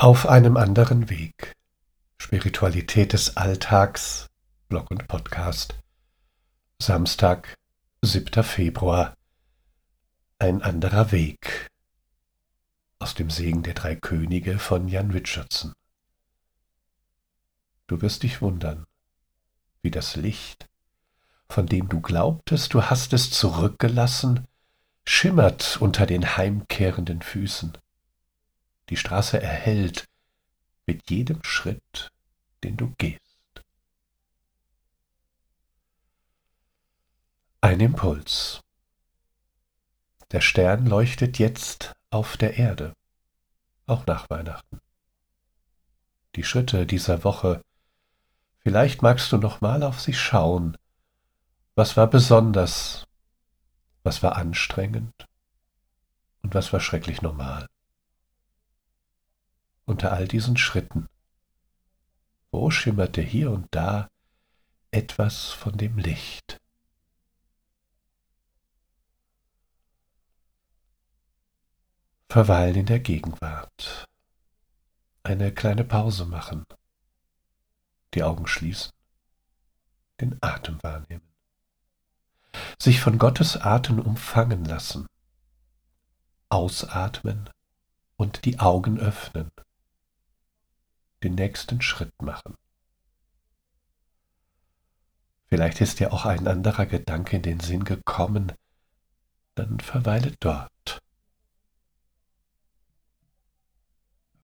Auf einem anderen Weg. Spiritualität des Alltags, Blog und Podcast. Samstag, 7. Februar. Ein anderer Weg. Aus dem Segen der drei Könige von Jan Richardson. Du wirst dich wundern, wie das Licht, von dem du glaubtest, du hast es zurückgelassen, schimmert unter den heimkehrenden Füßen. Die Straße erhellt mit jedem Schritt, den du gehst. Ein Impuls. Der Stern leuchtet jetzt auf der Erde, auch nach Weihnachten. Die Schritte dieser Woche, vielleicht magst du noch mal auf sie schauen. Was war besonders? Was war anstrengend? Und was war schrecklich normal? Unter all diesen Schritten, wo schimmerte hier und da etwas von dem Licht? Verweilen in der Gegenwart. Eine kleine Pause machen. Die Augen schließen. Den Atem wahrnehmen. Sich von Gottes Atem umfangen lassen. Ausatmen und die Augen öffnen. Den nächsten Schritt machen. Vielleicht ist dir auch ein anderer Gedanke in den Sinn gekommen, dann verweile dort.